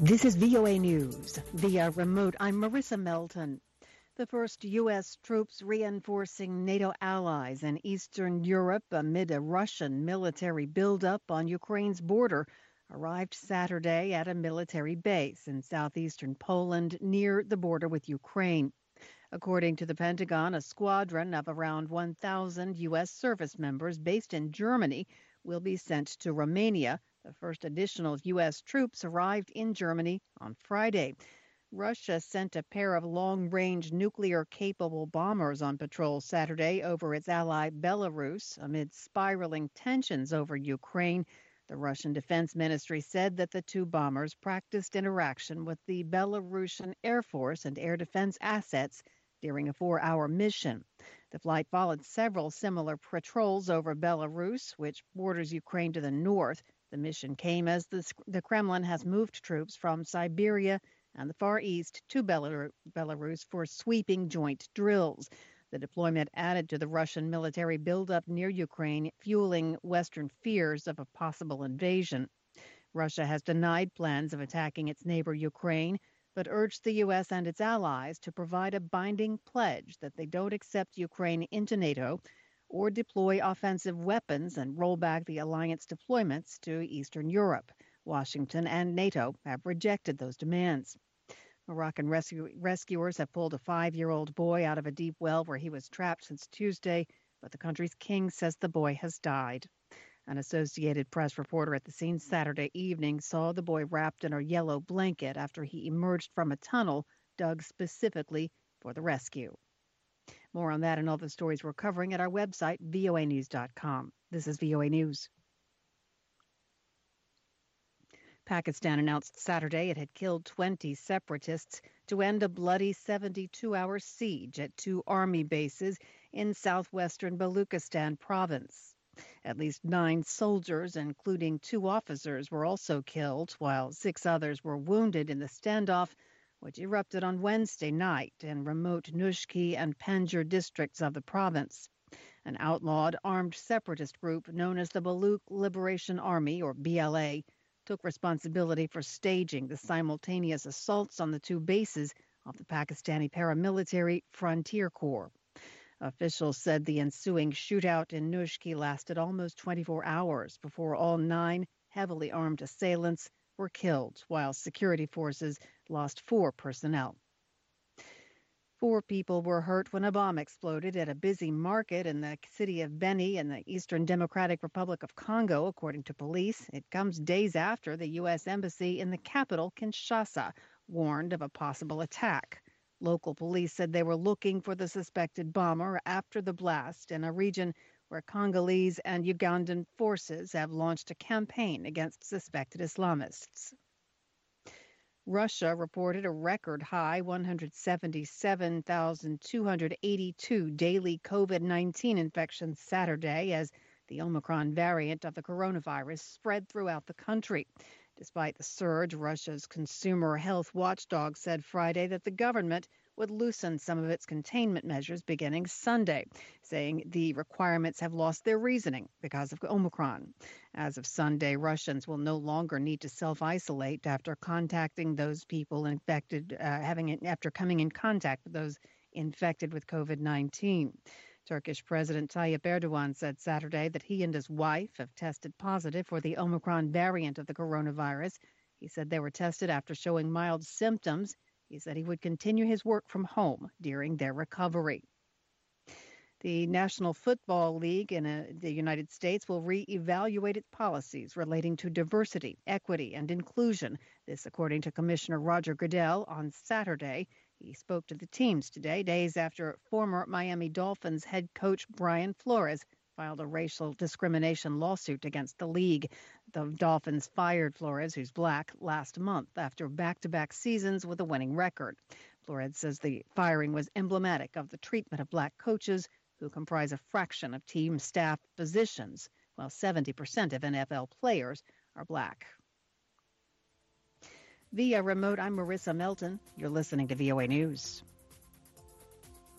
This is VOA News. Via remote, I'm Marissa Melton. The first U.S. troops reinforcing NATO allies in Eastern Europe amid a Russian military buildup on Ukraine's border arrived Saturday at a military base in southeastern Poland near the border with Ukraine. According to the Pentagon, a squadron of around 1,000 U.S. service members based in Germany will be sent to Romania. The first additional U.S. troops arrived in Germany on Friday. Russia sent a pair of long-range nuclear-capable bombers on patrol Saturday over its ally Belarus amid spiraling tensions over Ukraine. The Russian Defense Ministry said that the two bombers practiced interaction with the Belarusian Air Force and air defense assets during a 4-hour mission. The flight followed several similar patrols over Belarus, which borders Ukraine to the north. The mission came as the Kremlin has moved troops from Siberia and the Far East to Belarus for sweeping joint drills. The deployment added to the Russian military buildup near Ukraine, fueling Western fears of a possible invasion. Russia has denied plans of attacking its neighbor Ukraine, but urged the U.S. and its allies to provide a binding pledge that they don't accept Ukraine into NATO or deploy offensive weapons and roll back the alliance deployments to Eastern Europe. Washington and NATO have rejected those demands. Moroccan rescuers have pulled a 5-year-old boy out of a deep well where he was trapped since Tuesday, but the country's king says the boy has died. An Associated Press reporter at the scene Saturday evening saw the boy wrapped in a yellow blanket after he emerged from a tunnel dug specifically for the rescue. More on that and all the stories we're covering at our website, voanews.com. This is VOA News. Pakistan announced Saturday it had killed 20 separatists to end a bloody 72-hour siege at 2 army bases in southwestern Baluchistan province. At least 9 soldiers, including 2 officers, were also killed, while 6 others were wounded in the standoff, which erupted on Wednesday night in remote Nushki and Panjshir districts of the province. An outlawed armed separatist group known as the Baluch Liberation Army, or BLA, took responsibility for staging the simultaneous assaults on the 2 bases of the Pakistani paramilitary Frontier Corps. Officials said the ensuing shootout in Nushki lasted almost 24 hours before all 9 heavily armed assailants were killed, while security forces lost 4 personnel. 4 people were hurt when a bomb exploded at a busy market in the city of Beni in the Eastern Democratic Republic of Congo, according to police. It comes days after the U.S. Embassy in the capital, Kinshasa, warned of a possible attack. Local police said they were looking for the suspected bomber after the blast in a region where Congolese and Ugandan forces have launched a campaign against suspected Islamists. Russia reported a record high 177,282 daily COVID-19 infections Saturday as the Omicron variant of the coronavirus spread throughout the country. Despite the surge, Russia's consumer health watchdog said Friday that the government would loosen some of its containment measures beginning Sunday, saying the requirements have lost their reasoning because of Omicron. As of Sunday, Russians will no longer need to self-isolate after contacting those people infected, after coming in contact with those infected with COVID-19. Turkish President Tayyip Erdogan said Saturday that he and his wife have tested positive for the Omicron variant of the coronavirus. He said they were tested after showing mild symptoms. He said he would continue his work from home during their recovery. The National Football League in the United States will reevaluate its policies relating to diversity, equity, and inclusion. This, according to Commissioner Roger Goodell, on Saturday. He spoke to the teams today, days after former Miami Dolphins head coach Brian Flores filed a racial discrimination lawsuit against the league. The Dolphins fired Flores, who's black, last month after back-to-back seasons with a winning record. Flores says the firing was emblematic of the treatment of black coaches who comprise a fraction of team staff positions, while 70% of NFL players are black. Via remote, I'm Marissa Melton. You're listening to VOA News.